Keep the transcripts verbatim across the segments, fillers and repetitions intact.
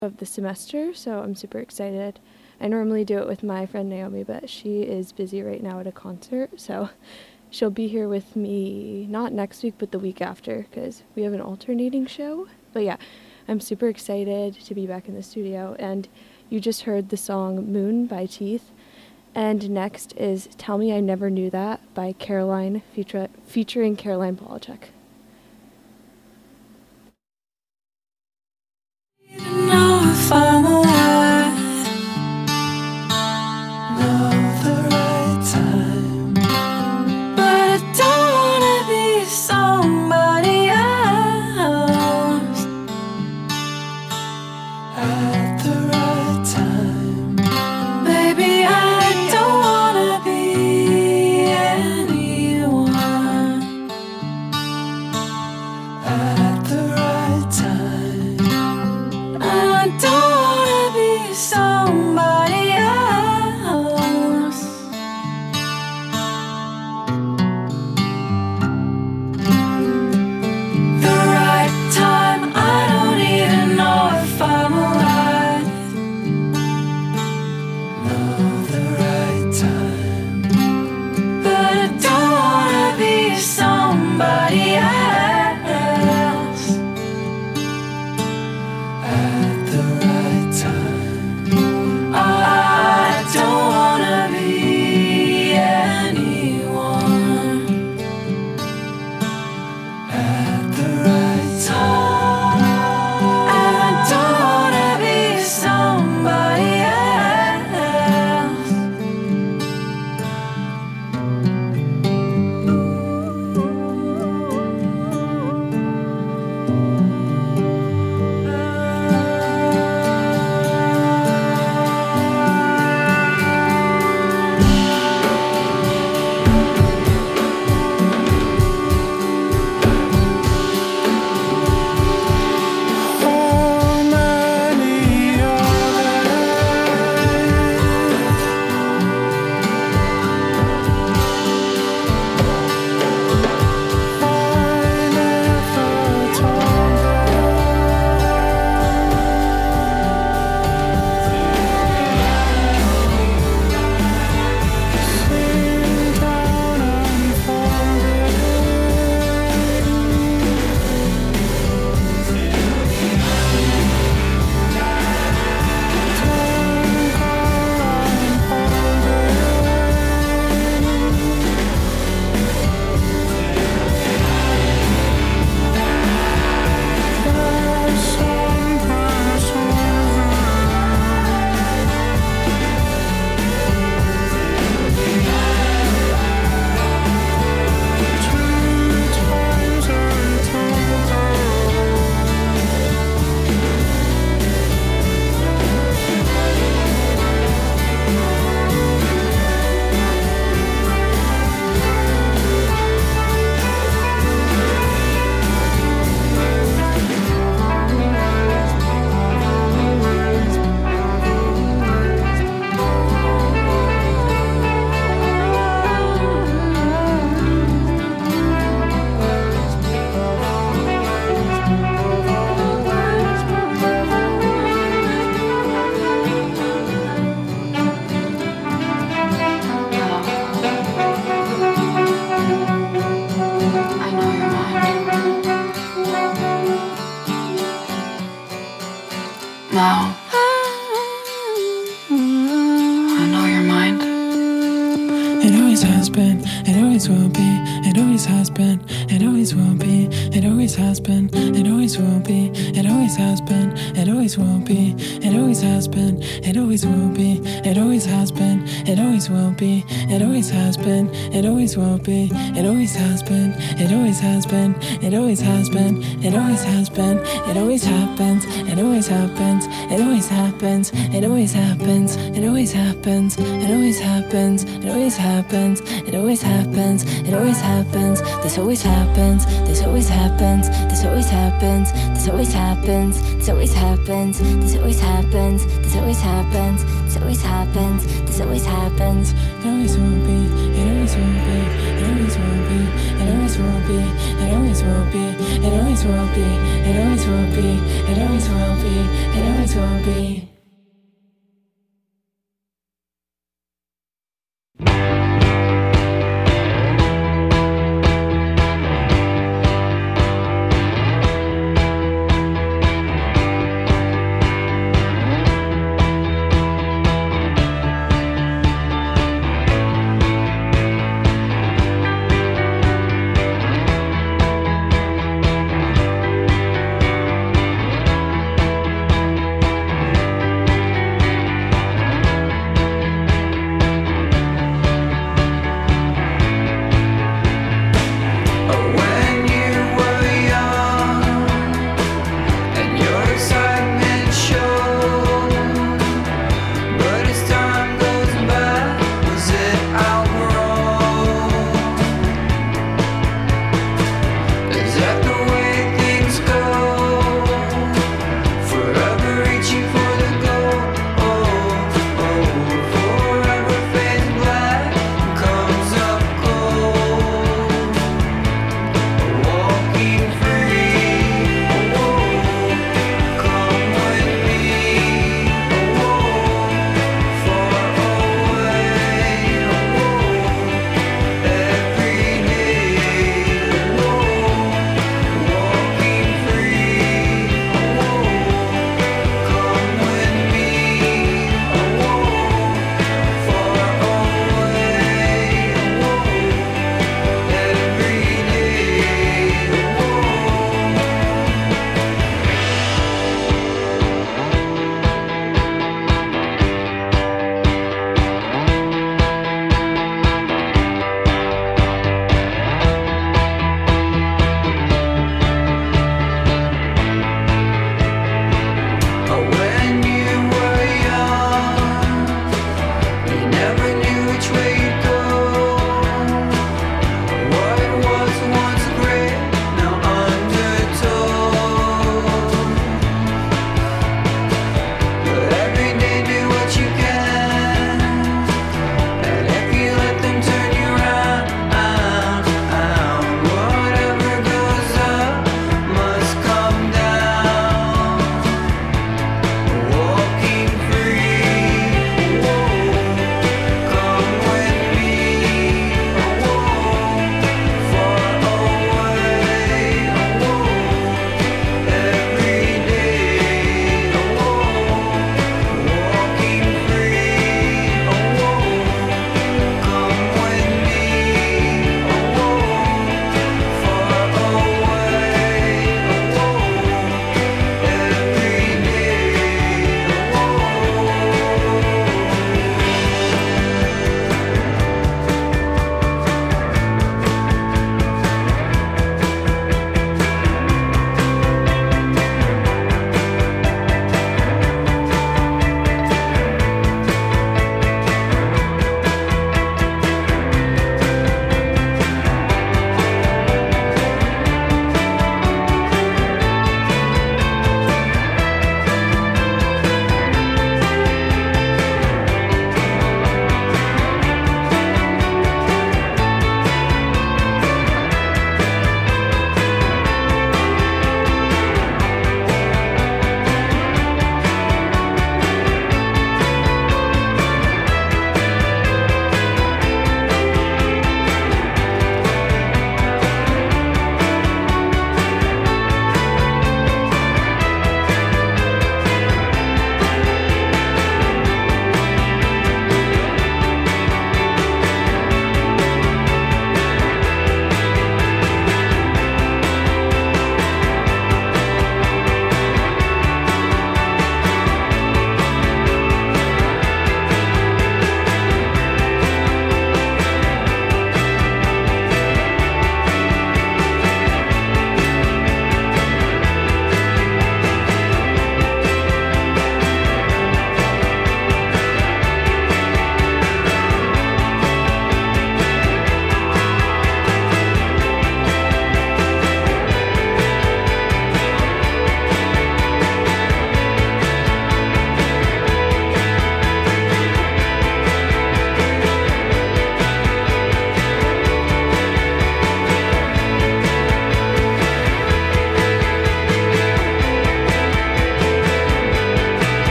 of the semester, so I'm super excited. I normally do it with my friend Naomi, but she is busy right now at a concert, so she'll be here with me not next week, but the week after, because we have an alternating show. But yeah, I'm super excited to be back in the studio, and you just heard the song Moon by Teeth, and next is Tell Me I Never Knew That by Caroline, feature- featuring Caroline Polachek. If I'm alive, know the right time, but I don't wanna be somebody else at the right time. Baby, I don't wanna be anyone at the right time. I don't wanna be somebody else. The right time, I don't even know if I'm alive. Know the right time, but I don't wanna be somebody else. At the right time, I don't wanna be anyone at the right time. I don't wanna be somebody else. Now, I know your mind. It always has been, it always will be, it always has been, it always will be, it always has been, it always will be, it always has been, it always will be, it always has been, it always will be, it always has been, it always will be, it always has been, it always will be, it always has been, it always has been, it always has been, it always has been, it always happens, it always happens, it always happens, it always happens, it always happens, it always happens, it always happens, it always happens, it always happens. happens, this always happens, this always happens, this always happens, this always happens, this always happens, this always happens, this always happens, this always happens, this always happens. It always will be, it always will be, it always will be, it always will be, it always will be, it always will be, it always will be, it always will be, it always will be.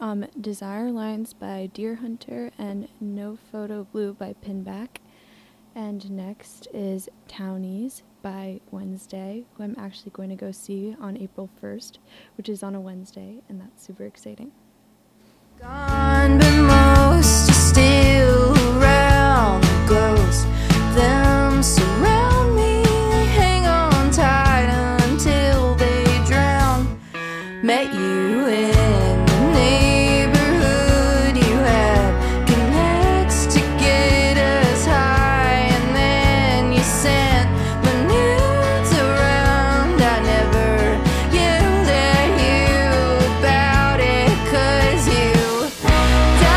Um, Desire Lines by Deer Hunter and No Photo Blue by Pinback. And next is Townies by Wednesday, who I'm actually going to go see on April first, which is on a Wednesday, and that's super exciting. Gone, but most are still around. Ghosts, them surround me. Hang on tight until they drown. Met you in the neighborhood. You had connects to get us high, and then you sent my nudes around. I never yelled at you about it, 'cause you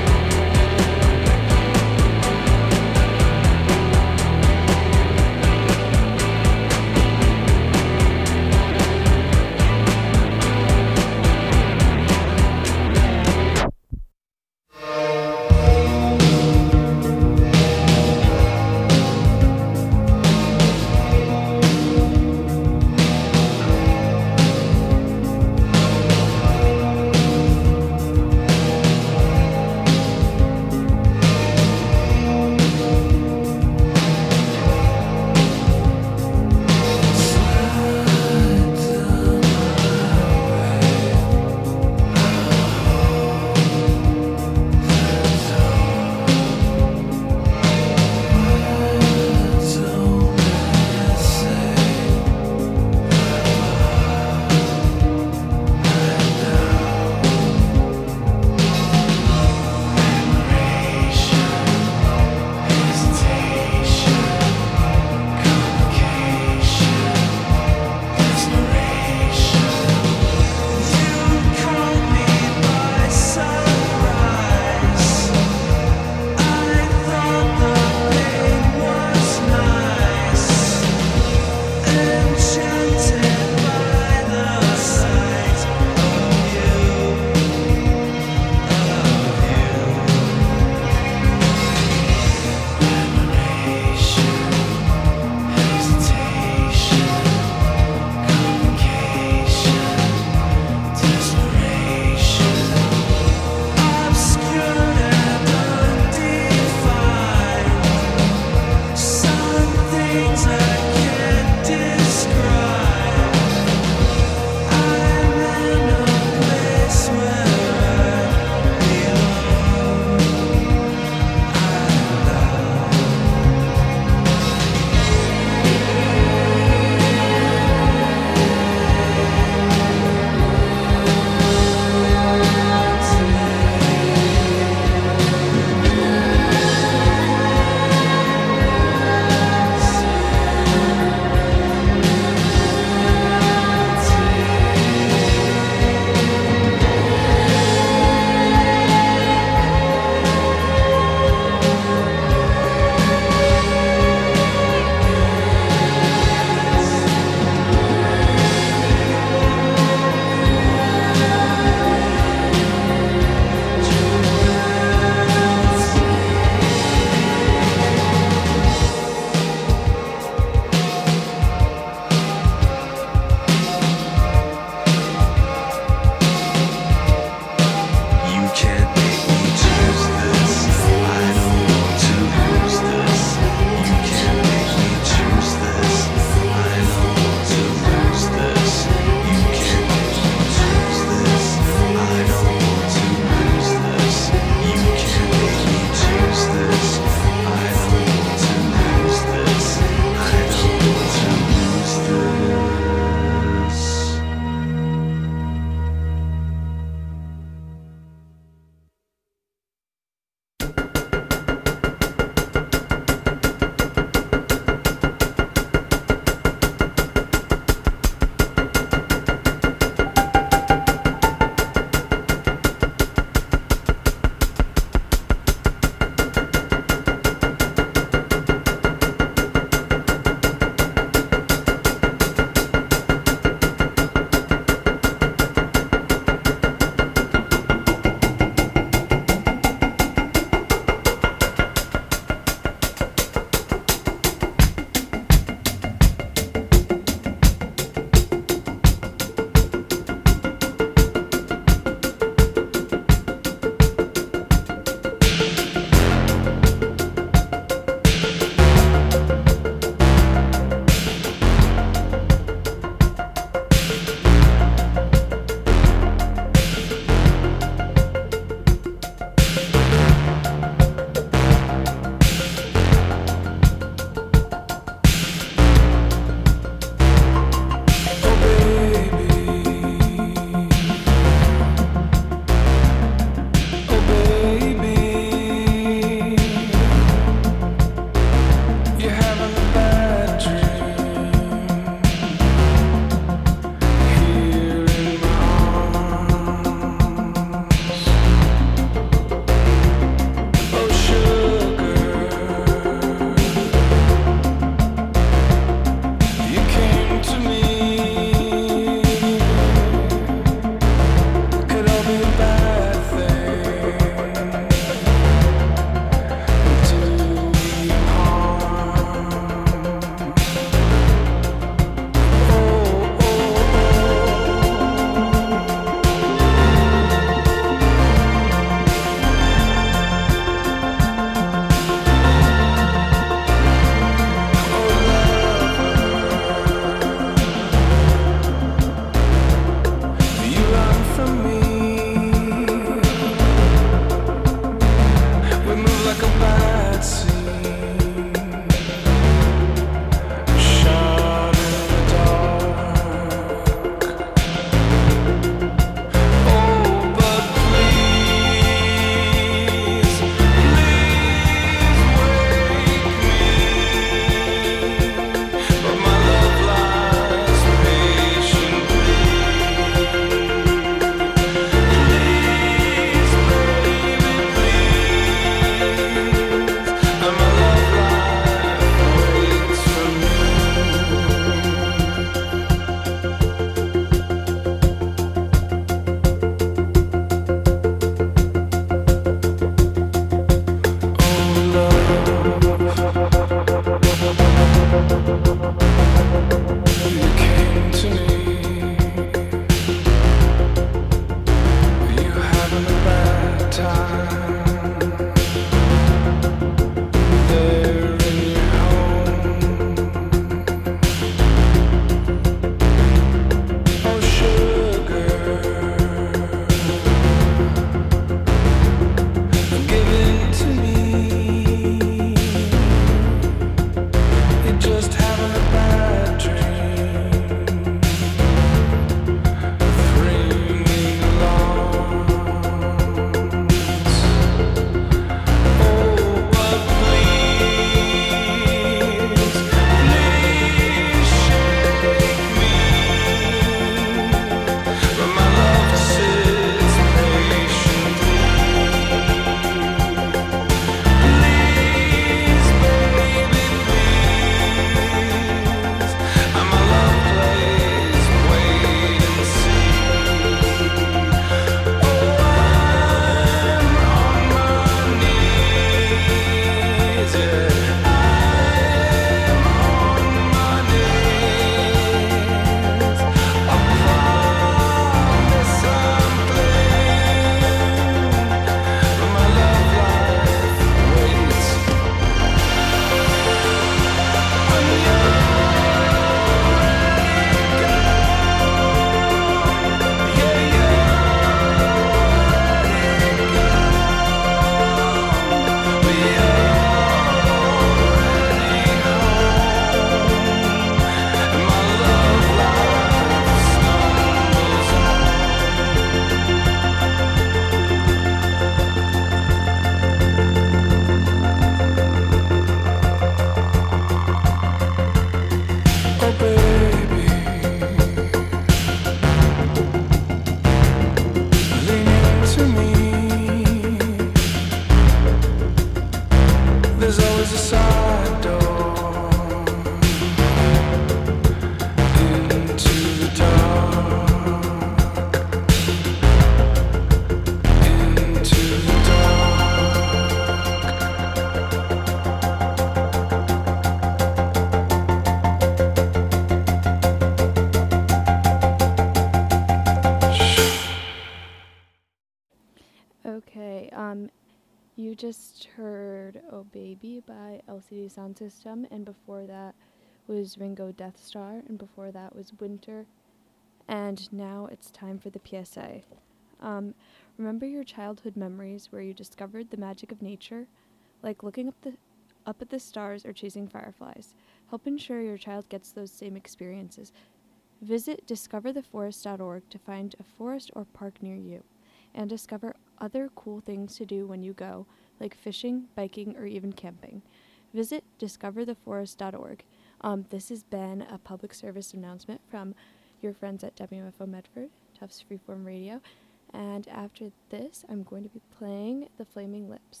You just heard Oh Baby by L C D Sound System, and before that was Ringo Death Star, and before that was Winter. And now it's time for the P S A. Um, remember your childhood memories where you discovered the magic of nature, like looking up the up at the stars or chasing fireflies. Help ensure your child gets those same experiences. Visit discover the forest dot org to find a forest or park near you, and discover other cool things to do when you go, like fishing, biking, or even camping. Visit discover the forest dot org. Um, this has been a public service announcement from your friends at W M F O Medford, Tufts Freeform Radio. And after this, I'm going to be playing The Flaming Lips.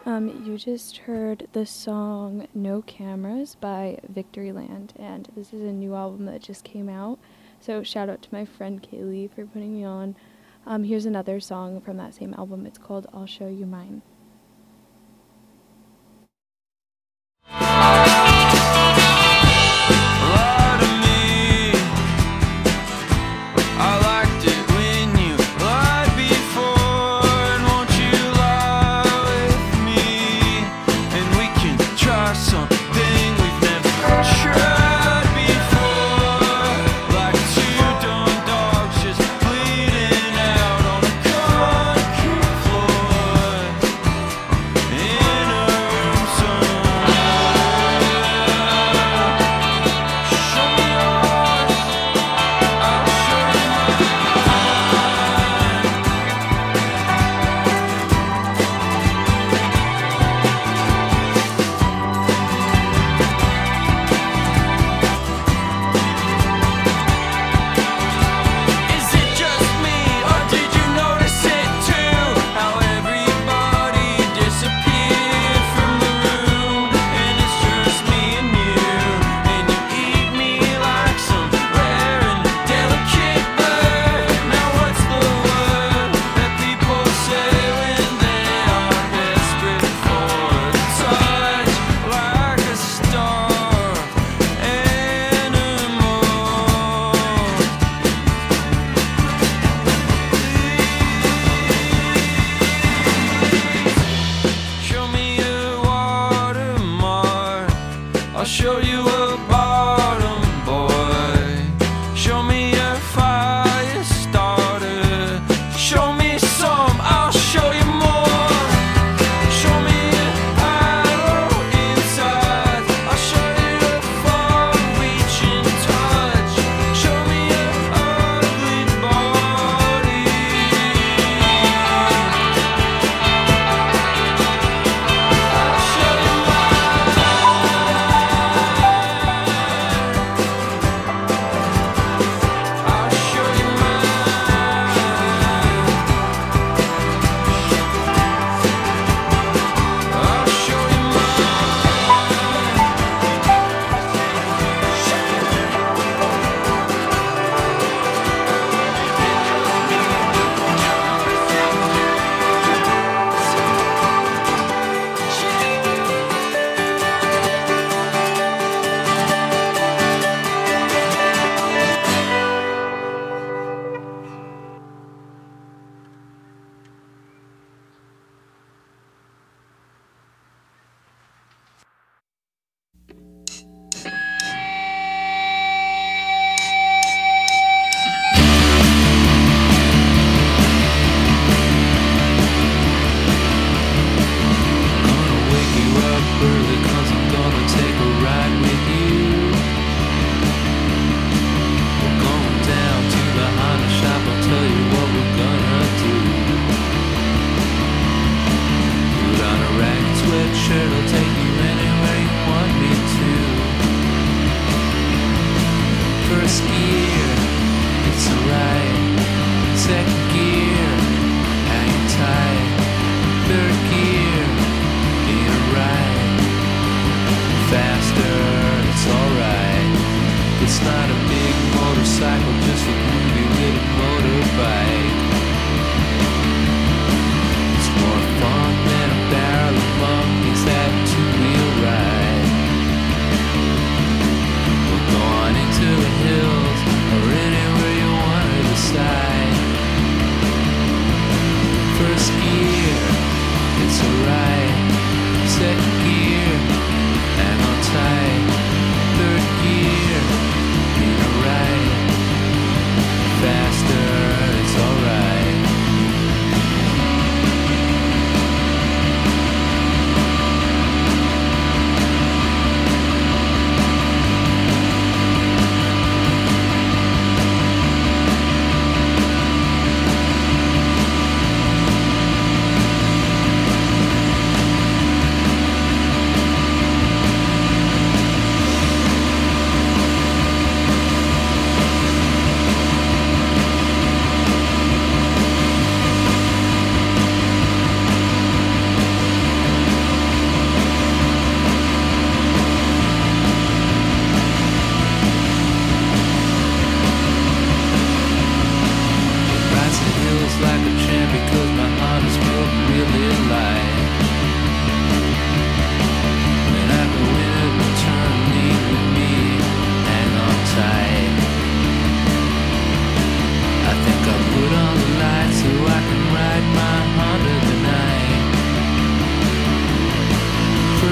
Um, you just heard the song No Cameras by Victoryland, and this is a new album that just came out. So shout out to my friend Kaylee for putting me on. Um, here's another song from that same album. It's called I'll Show You Mine.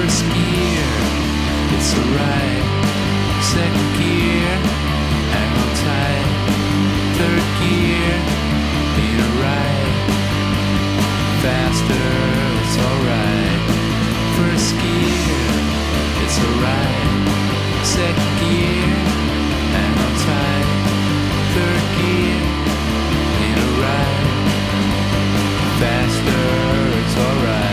First gear, it's alright. Second gear, hang on tight. Third gear, ain't alright. Faster, it's alright. First gear, it's alright. Second gear, hang on tight. Third gear, ain't alright. Faster, it's alright.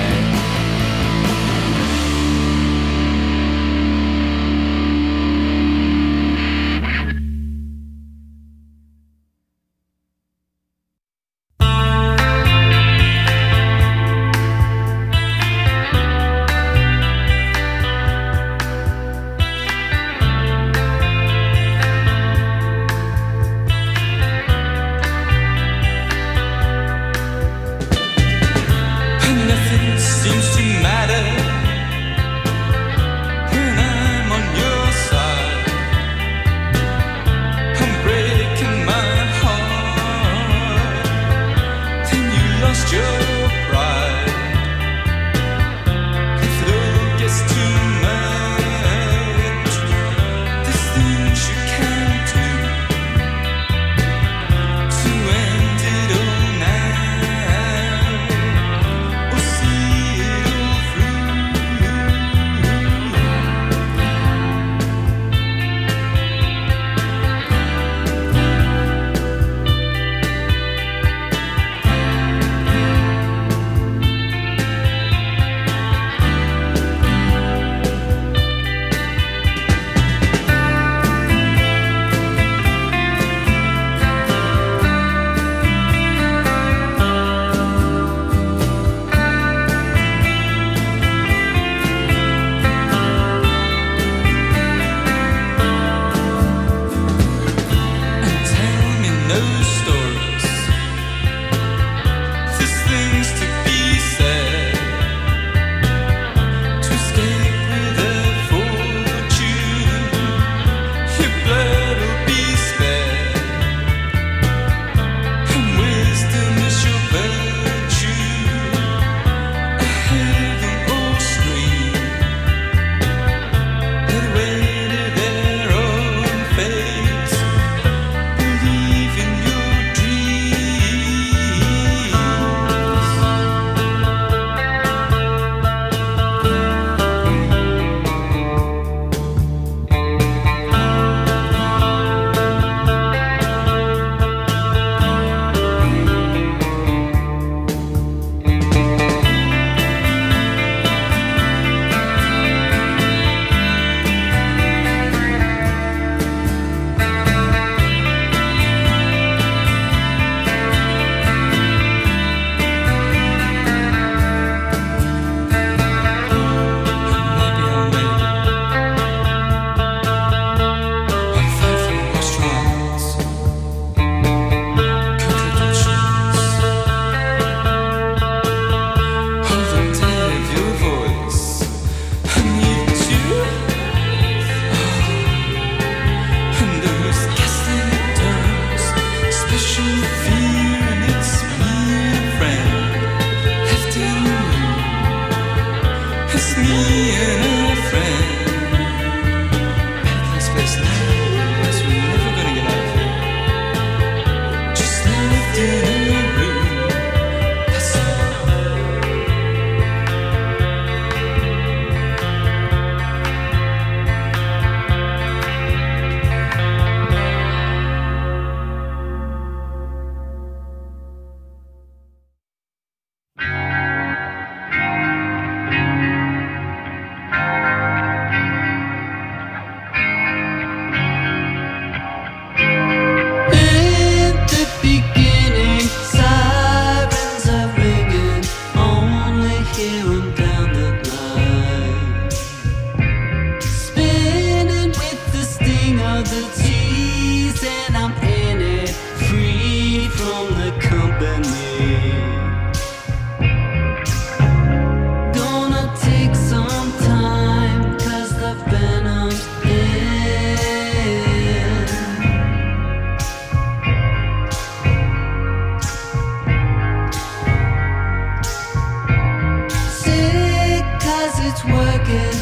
it's working.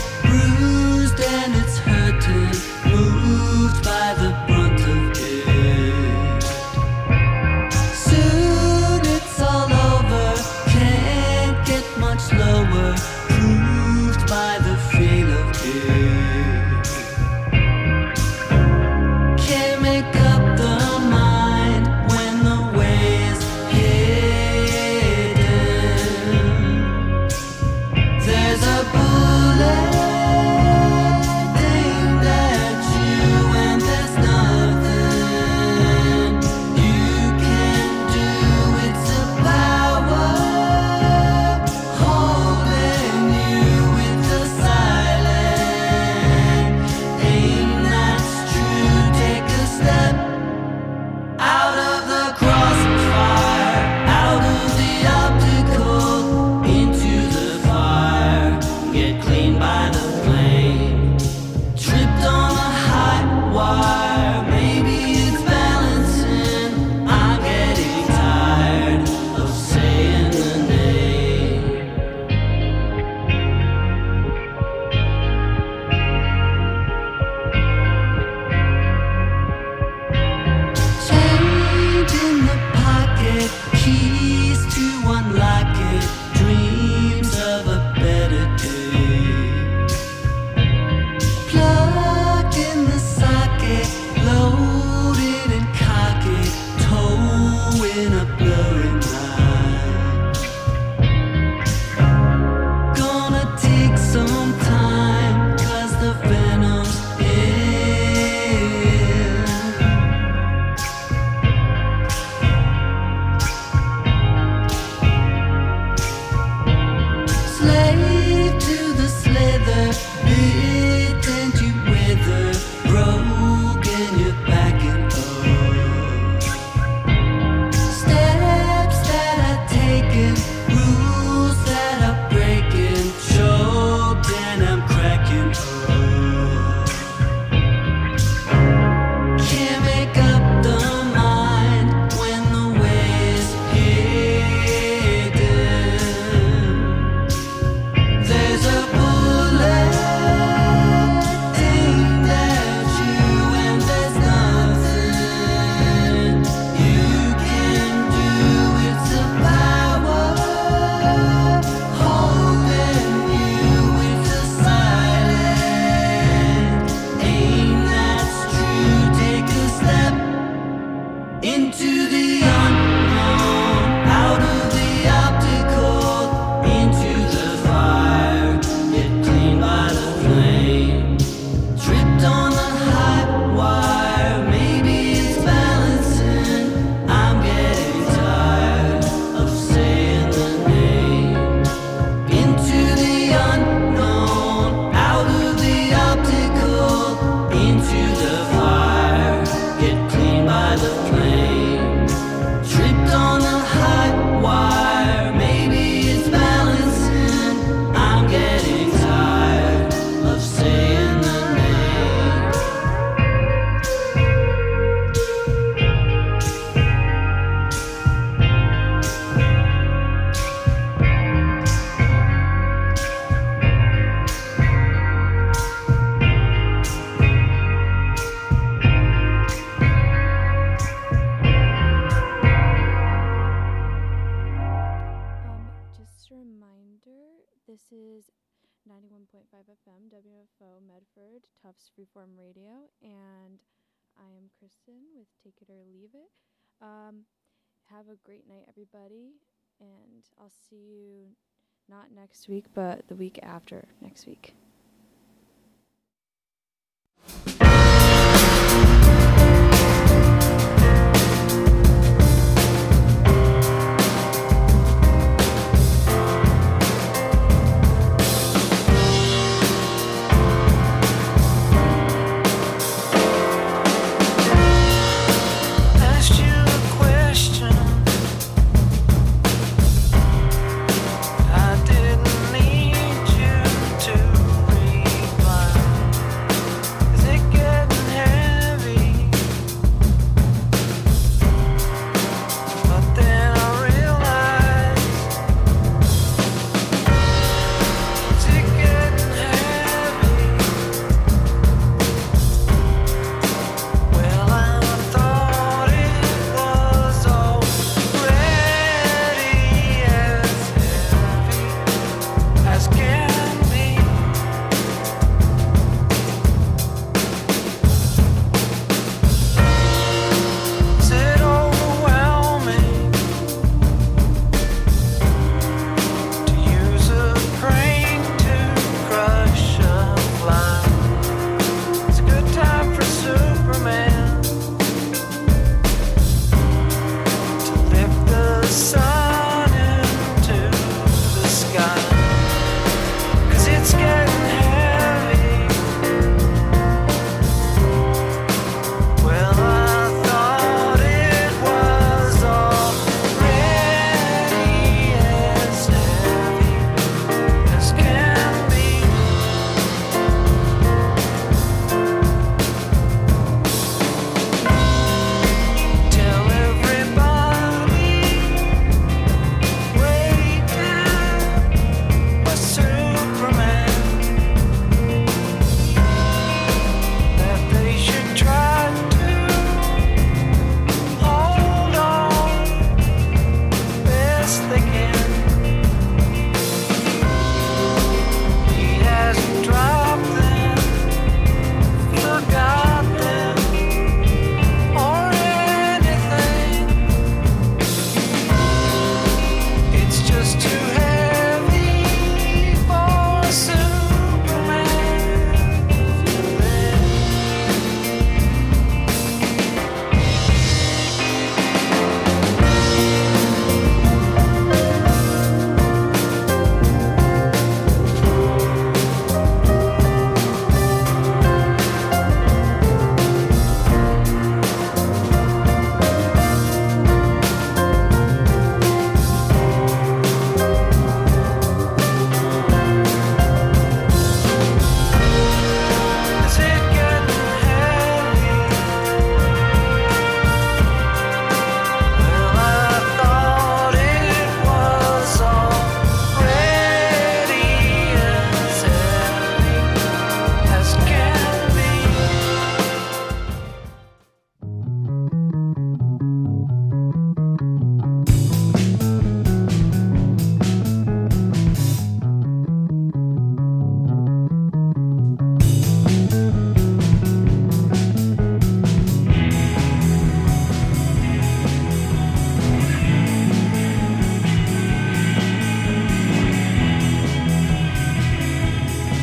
one point five F M, W F O Medford, Tufts Freeform Radio, and I am Kristen with Take It or Leave It. Um, have a great night, everybody, and I'll see you not next week, but the week after next week.